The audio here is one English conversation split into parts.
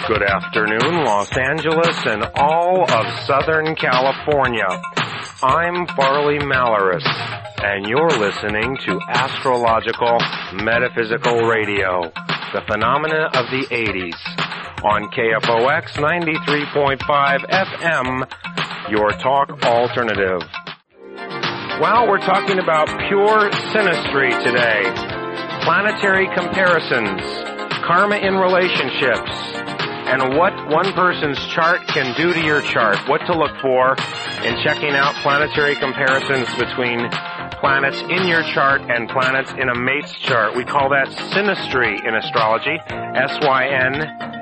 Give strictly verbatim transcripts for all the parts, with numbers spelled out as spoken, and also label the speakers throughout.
Speaker 1: Good afternoon, Los Angeles and all of Southern California. I'm Farley Malaris, and you're listening to Astrological Metaphysical Radio, the phenomena of the eighties, on K F O X ninety-three point five F M, your talk alternative. Well, we're talking about pure synastry today, planetary comparisons, karma in relationships, and what one person's chart can do to your chart, what to look for in checking out planetary comparisons between planets in your chart and planets in a mate's chart. We call that synastry in astrology, S Y N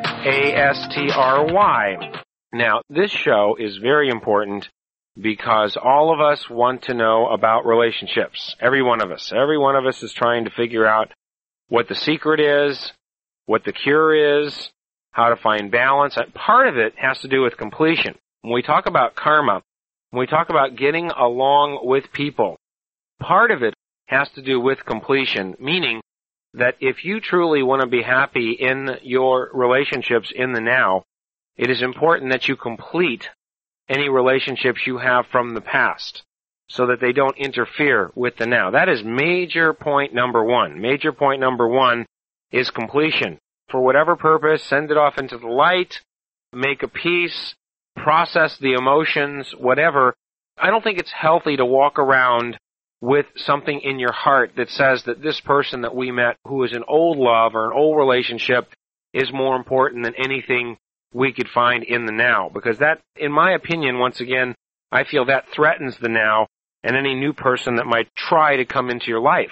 Speaker 1: A S T R Y. Now, this show is very important because all of us want to know about relationships. Every one of us. Every one of us is trying to figure out what the secret is, what the cure is, how to find balance. And part of it has to do with completion. When we talk about karma, when we talk about getting along with people, part of it has to do with completion, meaning that if you truly want to be happy in your relationships in the now, it is important that you complete any relationships you have from the past so that they don't interfere with the now. That is major point number one. Major point number one is completion. For whatever purpose, send it off into the light, make a peace, process the emotions, whatever. I don't think it's healthy to walk around with something in your heart that says that this person that we met who is an old love or an old relationship is more important than anything we could find in the now. Because that, in my opinion, once again, I feel that threatens the now and any new person that might try to come into your life.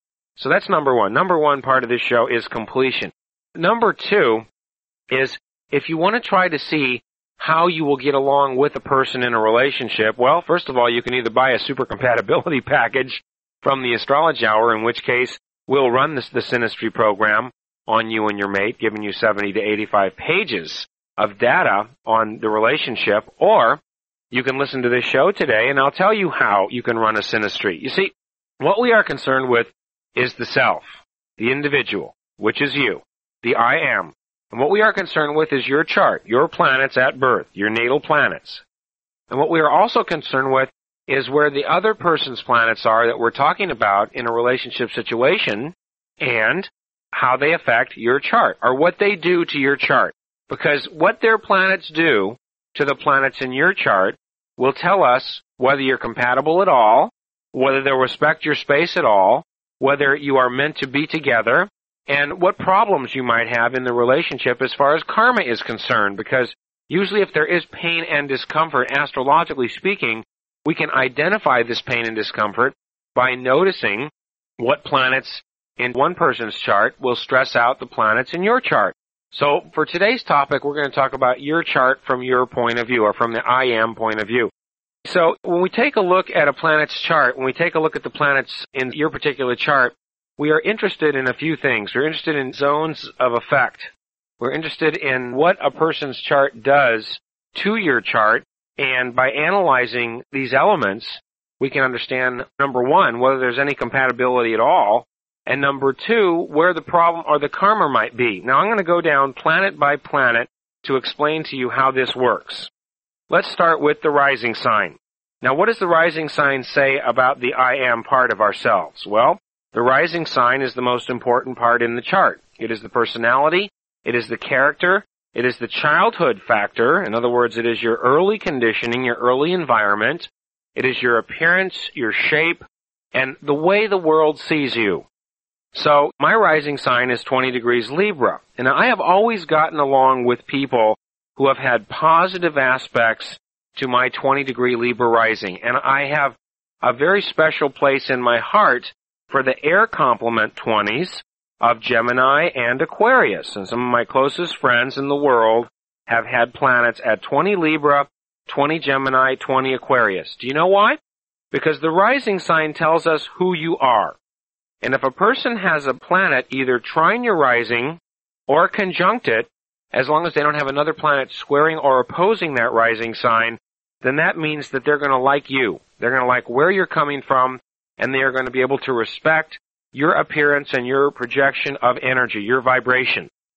Speaker 1: So that's number one. Number one part of this show is completion. Number two is if you want to try to see how you will get along with a person in a relationship, well, first of all, you can either buy a super compatibility package from the Astrology Hour, in which case we'll run this, the Synastry program on you and your mate, giving you seventy to eighty-five pages of data on the relationship, or you can listen to this show today and I'll tell you how you can run a synastry. You see, what we are concerned with is the self, the individual, which is you, the I am. And what we are concerned with is your chart, your planets at birth, your natal planets. And what we are also concerned with is where the other person's planets are that we're talking about in a relationship situation and how they affect your chart, or what they do to your chart. Because what their planets do to the planets in your chart will tell us whether you're compatible at all, whether they'll respect your space at all, whether you are meant to be together, and what problems you might have in the relationship as far as karma is concerned. Because usually if there is pain and discomfort, astrologically speaking, we can identify this pain and discomfort by noticing what planets in one person's chart will stress out the planets in your chart. So for today's topic, we're going to talk about your chart from your point of view, or from the I am point of view. So when we take a look at a planet's chart, when we take a look at the planets in your particular chart, we are interested in a few things. We're interested in zones of effect. We're interested in what a person's chart does to your chart, and by analyzing these elements, we can understand, number one, whether there's any compatibility at all, and number two, where the problem or the karma might be. Now, I'm going to go down planet by planet to explain to you how this works. Let's start with the rising sign. Now, what does the rising sign say about the I am part of ourselves? Well, the rising sign is the most important part in the chart. It is the personality, it is the character, it is the childhood factor. In other words, it is your early conditioning, your early environment. It is your appearance, your shape, and the way the world sees you. So my rising sign is twenty degrees Libra, and I have always gotten along with people who have had positive aspects to my twenty degree Libra rising, and I have a very special place in my heart for the air complement twenties of Gemini and Aquarius, and some of my closest friends in the world have had planets at twenty Libra, twenty Gemini, twenty Aquarius. Do you know why? Because the rising sign tells us who you are. And if a person has a planet either trine your rising or conjunct it, as long as they don't have another planet squaring or opposing that rising sign, then that means that they're going to like you. They're going to like where you're coming from, and they are going to be able to respect your appearance and your projection of energy, your vibration.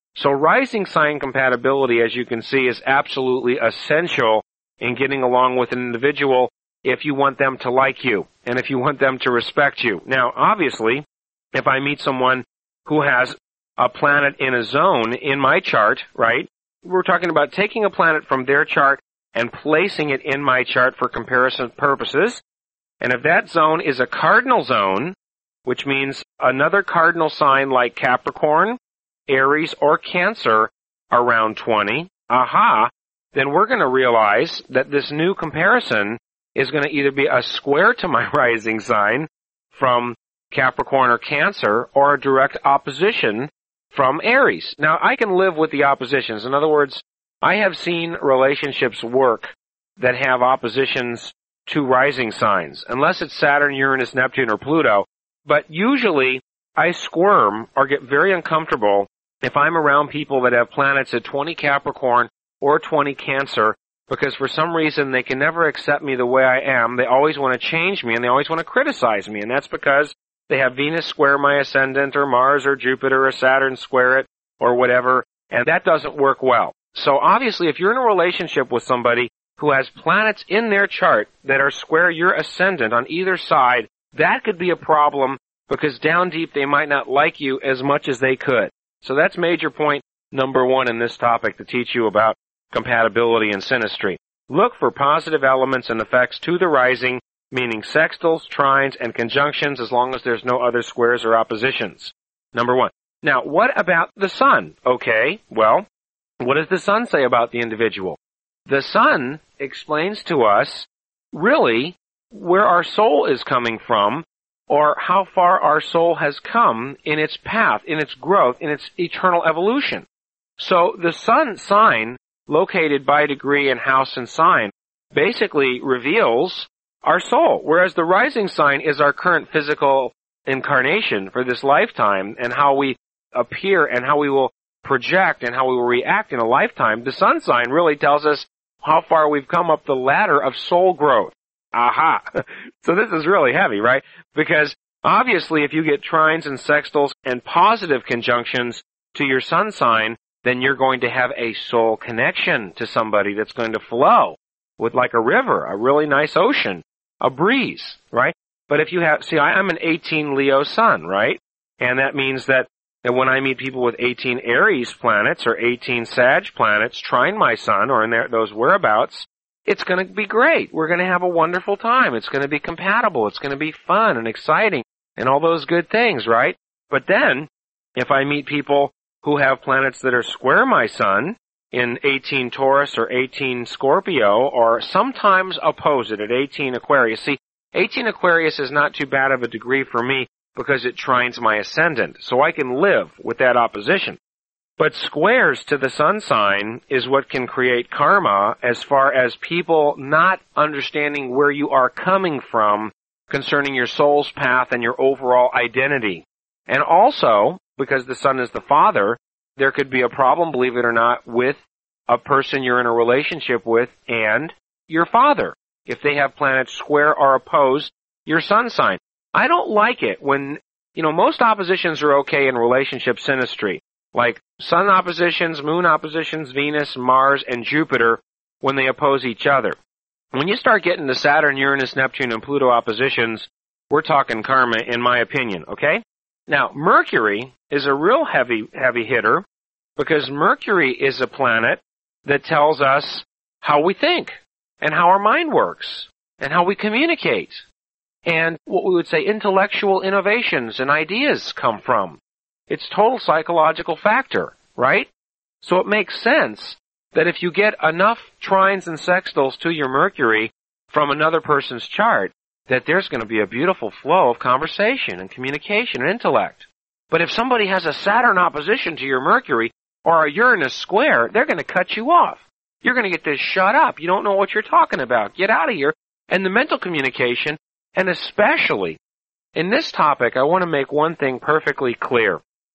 Speaker 1: So rising sign compatibility, as you can see, is absolutely essential in getting along with an individual if you want them to like you and if you want them to respect you. Now, obviously, if I meet someone who has a planet in a zone in my chart, right, we're talking about taking a planet from their chart and placing it in my chart for comparison purposes. And if that zone is a cardinal zone, which means another cardinal sign like Capricorn, Aries, or Cancer around twenty, aha, then we're going to realize that this new comparison is going to either be a square to my rising sign from Capricorn or Cancer, or a direct opposition from Aries. Now, I can live with the oppositions. In other words, I have seen relationships work that have oppositions to rising signs, unless it's Saturn, Uranus, Neptune, or Pluto. But usually, I squirm or get very uncomfortable if I'm around people that have planets at twenty Capricorn or twenty Cancer, because for some reason they can never accept me the way I am. They always want to change me, and they always want to criticize me, and that's because they have Venus square my ascendant, or Mars or Jupiter or Saturn square it, or whatever, and that doesn't work well. So obviously, if you're in a relationship with somebody who has planets in their chart that are square your ascendant on either side, that could be a problem, because down deep they might not like you as much as they could. So that's major point number one in this topic to teach you about compatibility and synastry. Look for positive elements and effects to the rising, meaning sextiles, trines, and conjunctions, as long as there's no other squares or oppositions. Number one. Now, what about the sun? Okay, well, what does the sun say about the individual? The sun explains to us, really, where our soul is coming from, or how far our soul has come in its path, in its growth, in its eternal evolution. So the sun sign, located by degree in house and sign, basically reveals our soul, whereas the rising sign is our current physical incarnation for this lifetime, and how we appear and how we will project and how we will react in a lifetime. The sun sign really tells us how far we've come up the ladder of soul growth. Aha! So this is really heavy, right? Because obviously if you get trines and sextiles and positive conjunctions to your sun sign, then you're going to have a soul connection to somebody that's going to flow with like a river, a really nice ocean, a breeze, right? But if you have, see, I, I'm an eighteen Leo sun, right? And that means that, that when I meet people with eighteen Aries planets or eighteen Sag planets trine my sun, or in their, those whereabouts, it's going to be great. We're going to have a wonderful time. It's going to be compatible. It's going to be fun and exciting and all those good things, right? But then, if I meet people who have planets that are square my sun in eighteen Taurus or eighteen Scorpio, or sometimes oppose it at eighteen Aquarius. See, eighteen Aquarius is not too bad of a degree for me because it trines my ascendant, so I can live with that opposition. But squares to the sun sign is what can create karma, as far as people not understanding where you are coming from concerning your soul's path and your overall identity. And also, because the sun is the father, there could be a problem, believe it or not, with a person you're in a relationship with and your father, if they have planets square or opposed your sun sign. I don't like it when, you know, most oppositions are okay in relationship synastry, like sun oppositions, moon oppositions, Venus, Mars, and Jupiter when they oppose each other. When you start getting to Saturn, Uranus, Neptune, and Pluto oppositions, we're talking karma, in my opinion, okay? Now, Mercury is a real heavy, heavy hitter, because Mercury is a planet that tells us how we think, and how our mind works, and how we communicate, and what we would say intellectual innovations and ideas come from. It's total psychological factor, right? So it makes sense that if you get enough trines and sextiles to your Mercury from another person's chart, that there's going to be a beautiful flow of conversation and communication and intellect. But if somebody has a Saturn opposition to your Mercury or a Uranus square, they're going to cut you off. You're going to get this shut up. You don't know what you're talking about. Get out of here. And the mental communication, and especially in this topic, I want to make one thing perfectly clear.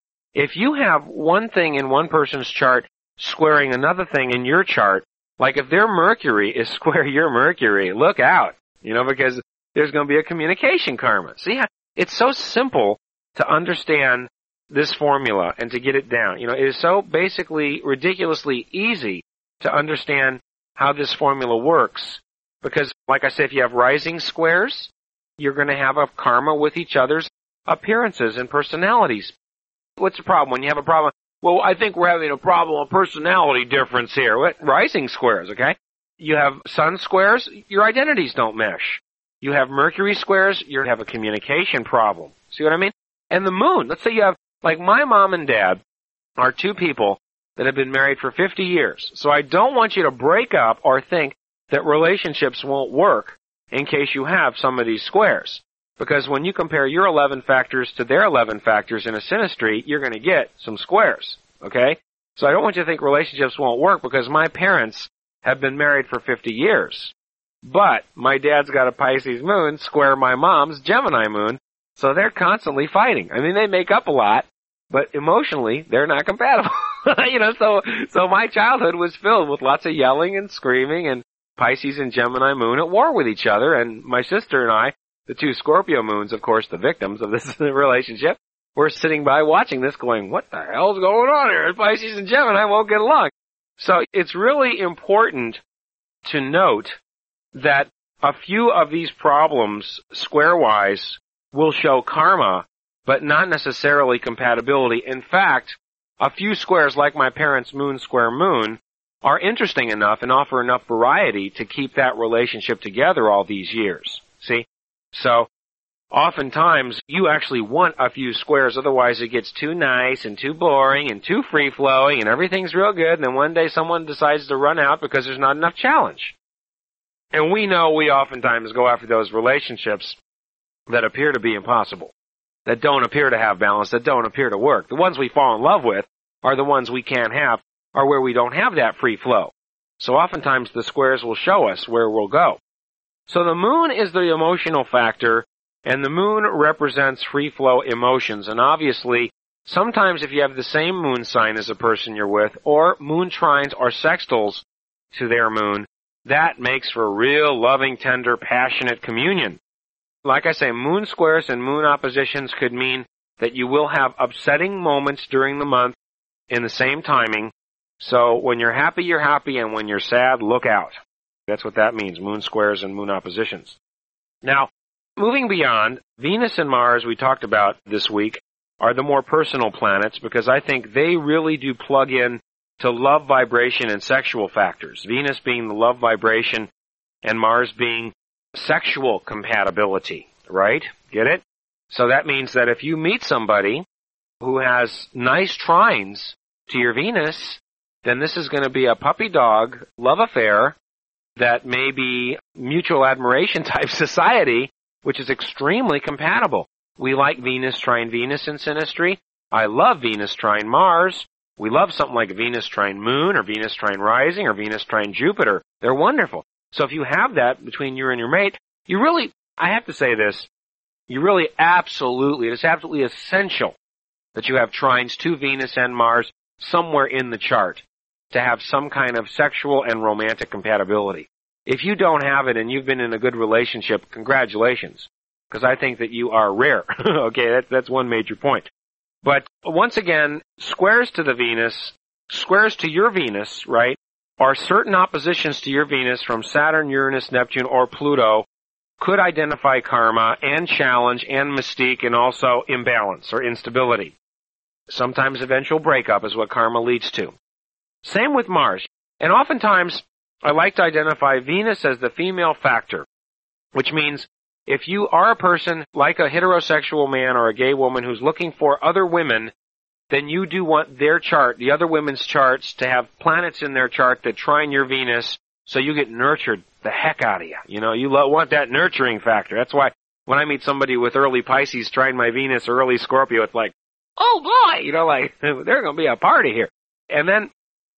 Speaker 1: If you have one thing in one person's chart squaring another thing in your chart, like if their Mercury is square your Mercury, look out, you know, because there's going to be a communication karma. See, it's so simple to understand this formula and to get it down. You know, it is so basically ridiculously easy to understand how this formula works because, like I said, if you have rising squares, you're going to have a karma with each other's appearances and personalities. What's the problem? When you have a problem, well, I think we're having a problem, a personality difference here. What? Rising squares, okay? You have sun squares, your identities don't mesh. You have Mercury squares, you have a communication problem. See what I mean? And the moon, let's say you have, like my mom and dad are two people that have been married for fifty years. So I don't want you to break up or think that relationships won't work in case you have some of these squares. Because when you compare your eleven factors to their eleven factors in a synastry, you're going to get some squares, okay? So I don't want you to think relationships won't work because my parents have been married for fifty years. But my dad's got a Pisces moon square my mom's Gemini moon, so they're constantly fighting. I mean, they make up a lot, but emotionally, they're not compatible. you know, so so my childhood was filled with lots of yelling and screaming and Pisces and Gemini moon at war with each other, and my sister and I, the two Scorpio moons, of course, the victims of this relationship, were sitting by watching this going, what the hell's going on here? Pisces and Gemini won't get along. So it's really important to note that a few of these problems, square-wise, will show karma, but not necessarily compatibility. In fact, a few squares like my parents' moon square moon are interesting enough and offer enough variety to keep that relationship together all these years. See? So, oftentimes, you actually want a few squares, otherwise it gets too nice and too boring and too free-flowing and everything's real good, and then one day someone decides to run out because there's not enough challenge. And we know we oftentimes go after those relationships that appear to be impossible, that don't appear to have balance, that don't appear to work. The ones we fall in love with are the ones we can't have, or where we don't have that free flow. So oftentimes the squares will show us where we'll go. So the moon is the emotional factor, and the moon represents free flow emotions. And obviously, sometimes if you have the same moon sign as a person you're with, or moon trines or sextiles to their moon, that makes for real loving, tender, passionate communion. Like I say, moon squares and moon oppositions could mean that you will have upsetting moments during the month in the same timing. So when you're happy, you're happy, and when you're sad, look out. That's what that means, moon squares and moon oppositions. Now, moving beyond, Venus and Mars, we talked about this week, are the more personal planets because I think they really do plug in to love vibration and sexual factors. Venus being the love vibration and Mars being sexual compatibility, right? Get it? So that means that if you meet somebody who has nice trines to your Venus, then this is going to be a puppy dog love affair that may be mutual admiration type society, which is extremely compatible. We like Venus trine Venus in synastry. I love Venus trine Mars. We love something like Venus trine Moon or Venus trine Rising or Venus trine Jupiter. They're wonderful. So if you have that between you and your mate, you really, I have to say this, you really absolutely, it's absolutely essential that you have trines to Venus and Mars somewhere in the chart to have some kind of sexual and romantic compatibility. If you don't have it and you've been in a good relationship, congratulations, because I think that you are rare. Okay, that, that's one major point. But once again, squares to the Venus, squares to your Venus, right, are certain oppositions to your Venus from Saturn, Uranus, Neptune, or Pluto could identify karma and challenge and mystique and also imbalance or instability. Sometimes eventual breakup is what karma leads to. Same with Mars. And oftentimes, I like to identify Venus as the female factor, which means if you are a person like a heterosexual man or a gay woman who's looking for other women, then you do want their chart, the other women's charts, to have planets in their chart that trine your Venus so you get nurtured the heck out of you. You know, you lo- want that nurturing factor. That's why when I meet somebody with early Pisces trine my Venus or early Scorpio, it's like, oh boy, you know, like, there's going to be a party here. And then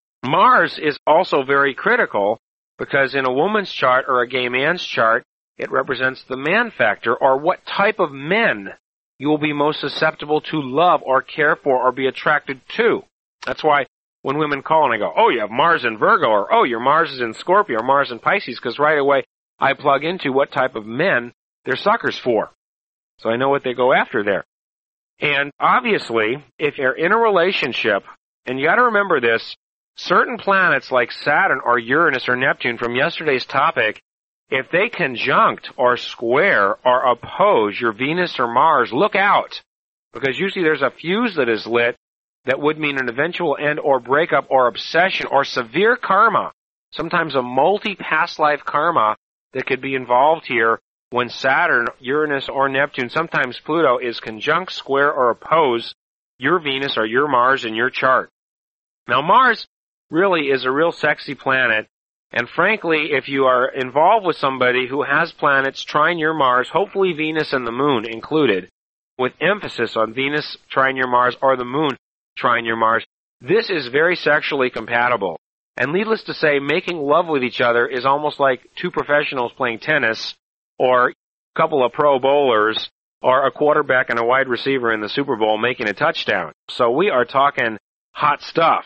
Speaker 1: Mars is also very critical because in a woman's chart or a gay man's chart, it represents the man factor, or what type of men you will be most susceptible to love or care for or be attracted to. That's why when women call and I go, oh, you have Mars in Virgo, or oh, your Mars is in Scorpio, or Mars in Pisces, because right away I plug into what type of men they're suckers for. So I know what they go after there. And obviously, if you're in a relationship, and you got to remember this, certain planets like Saturn or Uranus or Neptune from yesterday's topic, if they conjunct or square or oppose your Venus or Mars, look out. Because usually there's a fuse that is lit that would mean an eventual end or breakup or obsession or severe karma. Sometimes a multi-past life karma that could be involved here when Saturn, Uranus, or Neptune, sometimes Pluto, is conjunct, square, or oppose your Venus or your Mars in your chart. Now, Mars really is a real sexy planet, and frankly, if you are involved with somebody who has planets trine your Mars, hopefully Venus and the Moon included, with emphasis on Venus trine your Mars or the Moon trine your Mars, this is very sexually compatible. And needless to say, making love with each other is almost like two professionals playing tennis, or a couple of pro bowlers, or a quarterback and a wide receiver in the Super Bowl making a touchdown. So we are talking hot stuff.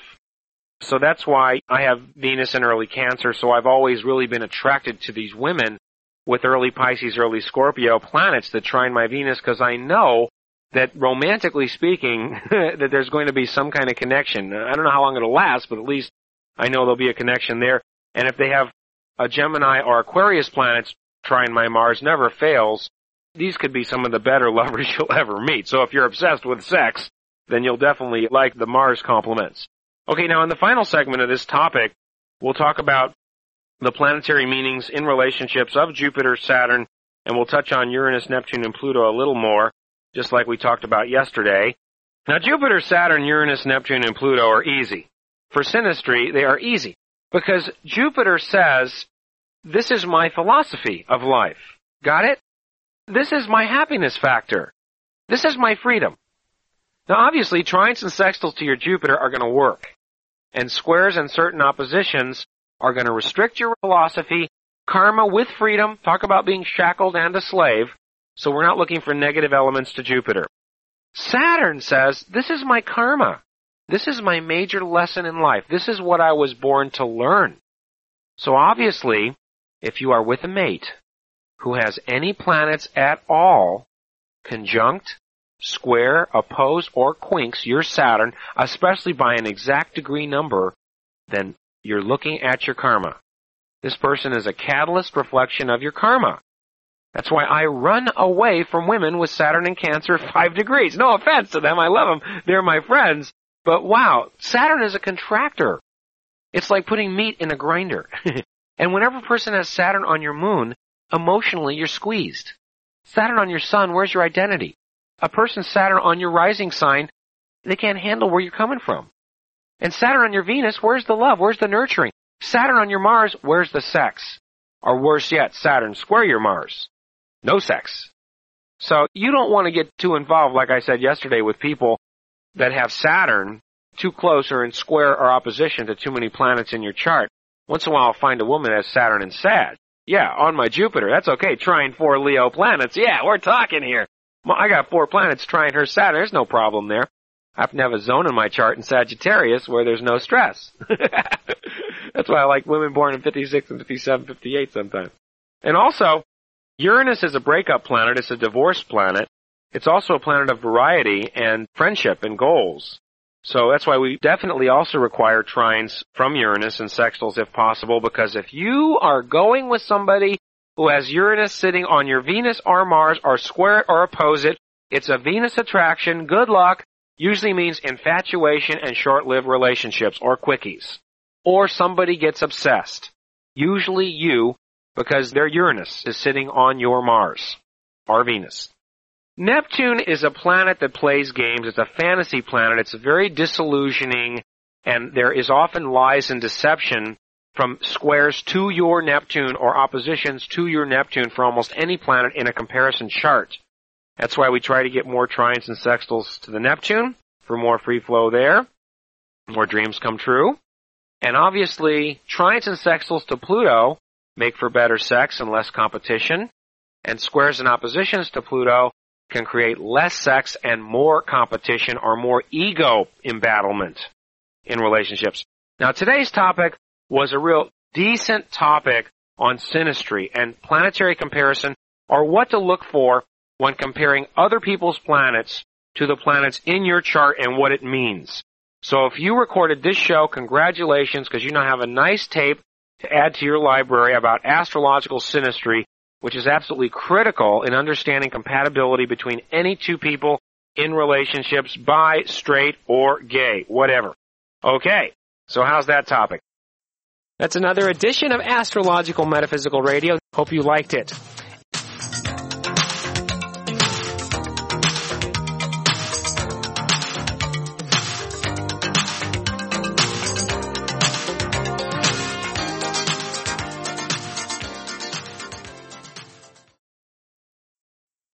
Speaker 1: So that's why I have Venus in early Cancer, so I've always really been attracted to these women with early Pisces, early Scorpio planets that trine my Venus, because I know that romantically speaking, that there's going to be some kind of connection. I don't know how long it'll last, but at least I know there'll be a connection there. And if they have a Gemini or Aquarius planets trine my Mars, never fails, these could be some of the better lovers you'll ever meet. So if you're obsessed with sex, then you'll definitely like the Mars compliments. Okay, now in the final segment of this topic, we'll talk about the planetary meanings in relationships of Jupiter, Saturn, and we'll touch on Uranus, Neptune, and Pluto a little more, just like we talked about yesterday. Now, Jupiter, Saturn, Uranus, Neptune, and Pluto are easy. For synastry, they are easy, because Jupiter says, this is my philosophy of life. Got it? This is my happiness factor. This is my freedom. Now, obviously, trines and sextiles to your Jupiter are going to work, and squares and certain oppositions are going to restrict your philosophy. Karma with freedom, talk about being shackled and a slave, so we're not looking for negative elements to Jupiter. Saturn says, this is my karma. This is my major lesson in life. This is what I was born to learn. So obviously, if you are with a mate who has any planets at all conjunct, square, oppose, or quinks your Saturn, especially by an exact degree number, then you're looking at your karma. This person is a catalyst reflection of your karma. That's why I run away from women with Saturn in Cancer five degrees. No offense to them. I love them. They're my friends. But wow, Saturn is a contractor. It's like putting meat in a grinder. And whenever a person has Saturn on your moon, emotionally you're squeezed. Saturn on your sun, where's your identity? A person's Saturn on your rising sign, they can't handle where you're coming from. And Saturn on your Venus, where's the love? Where's the nurturing? Saturn on your Mars, where's the sex? Or worse yet, Saturn square your Mars. No sex. So you don't want to get too involved, like I said yesterday, with people that have Saturn too close or in square or opposition to too many planets in your chart. Once in a while I'll find a woman that has Saturn and Sag. Yeah, on my Jupiter. That's okay. Trine four Leo planets. Yeah, we're talking here. I got four planets trine her Saturn. There's no problem there. I happen to have a zone in my chart in Sagittarius where there's no stress. That's why I like women born in fifty-six and fifty-seven, fifty-eight sometimes. And also, Uranus is a breakup planet. It's a divorce planet. It's also a planet of variety and friendship and goals. So that's why we definitely also require trines from Uranus and sextiles if possible, because if you are going with somebody who has Uranus sitting on your Venus or Mars or square it or oppose it, it's a Venus attraction. Good luck. Usually means infatuation and short-lived relationships or quickies. Or somebody gets obsessed. Usually you, because their Uranus is sitting on your Mars or Venus. Neptune is a planet that plays games. It's a fantasy planet. It's very disillusioning, and there is often lies and deception from squares to your Neptune or oppositions to your Neptune for almost any planet in a comparison chart. That's why we try to get more trines and sextiles to the Neptune for more free flow there, more dreams come true. And obviously, trines and sextiles to Pluto make for better sex and less competition, and squares and oppositions to Pluto can create less sex and more competition or more ego embattlement in relationships. Now, today's topic was a real decent topic on synastry and planetary comparison, or what to look for when comparing other people's planets to the planets in your chart and what it means. So if you recorded this show, congratulations, because you now have a nice tape to add to your library about astrological synastry, which is absolutely critical in understanding compatibility between any two people in relationships, bi, straight, or gay, whatever. Okay, so how's that topic? That's another edition of Astrological Metaphysical Radio. Hope you liked it.